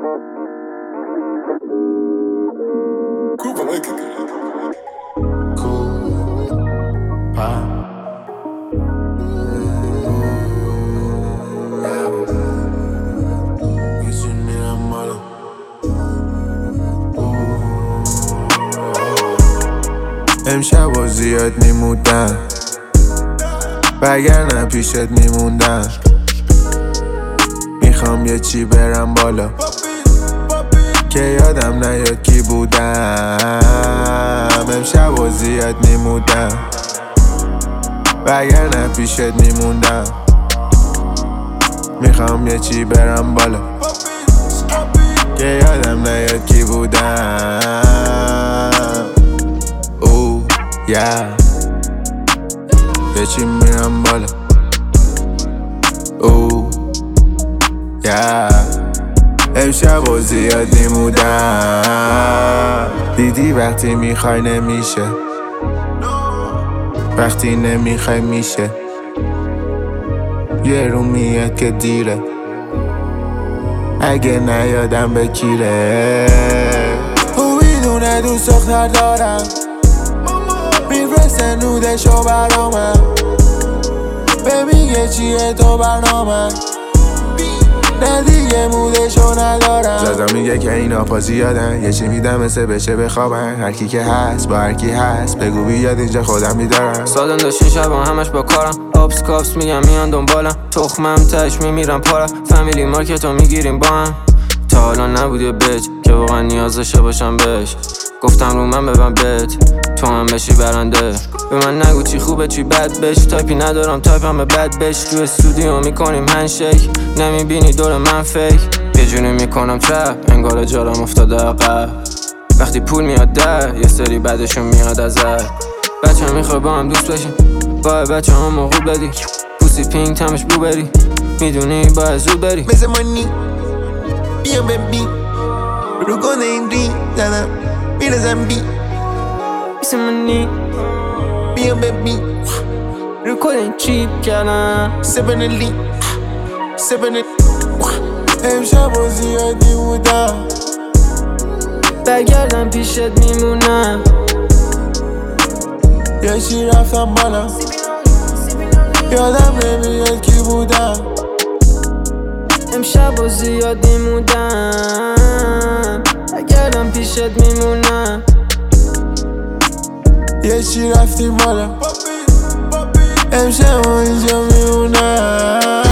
امشب و زیاد میمودم وگرنه پیشت میموندم. میخوام یه چی برم بالا که یادم نیاد کی بودم. امشب و زیاد میمودم وگرنه پیشت میموندم. میخوام یه چی برم بالا که یادم نیاد کی بودم. یه چی میرم بالا. امشب و زیاد میمودم. دیدی وقتی میخوای نمیشه، وقتی نمیخوای میشه. یه رو میاد که دیره، اگه نیادم بکیره. او میدونه دوست دختر دارم، میفرسته نودشو برامه. بمیگه چیه تو برنامه، نه دیگه مودشو ندارم. زدم میگه که اینا پا زیادن، یه چی میدم مثل بشه بخوابن. هرکی که هست با هرکی هست، بگو بیاد اینجا خودم میدارم. سالن داشتین شبا همش با کارم، آبس کافس میگم میان دنبالم. تخمم تش میمیرم پارم، فامیلی مارکتو میگیریم با هم. تا حالا نبود یه بچ که واقعا نیاز داشته باشم بهش. گفتم رو من ببن بت، تو هم بشی برنده. به من نگو چی خوبه چی بد بش، تایپی ندارم تایپم به بد بش. تو استودیو میکنیم هندشیک، نمیبینی دور من فیک. یه جوری میکنم چپ انگار جارم افتاده عقب. وقتی پول میاد در یه سری بعدشون میاد ازت. بچه هم میخوای با هم دوست بشیم، باید بچه هم موقوب بدی. پوسی پینگ تمش بو بری، میدونی باید زود بری. مثل منی بیا ببین رو کنه این ری زدم میرزم بی. مثل منی بیا ببین رو کنه این چیپ کردم. سبنلی امشب و زیادی بودم برگردم پیشت میمونم. یه چی رفتم بالا یادم نمیاد کی بودم. امشب و زیاد میمودم برگردم پیشت میمونم. یه چی رفتیم بالا امشب و اینجا میمونم.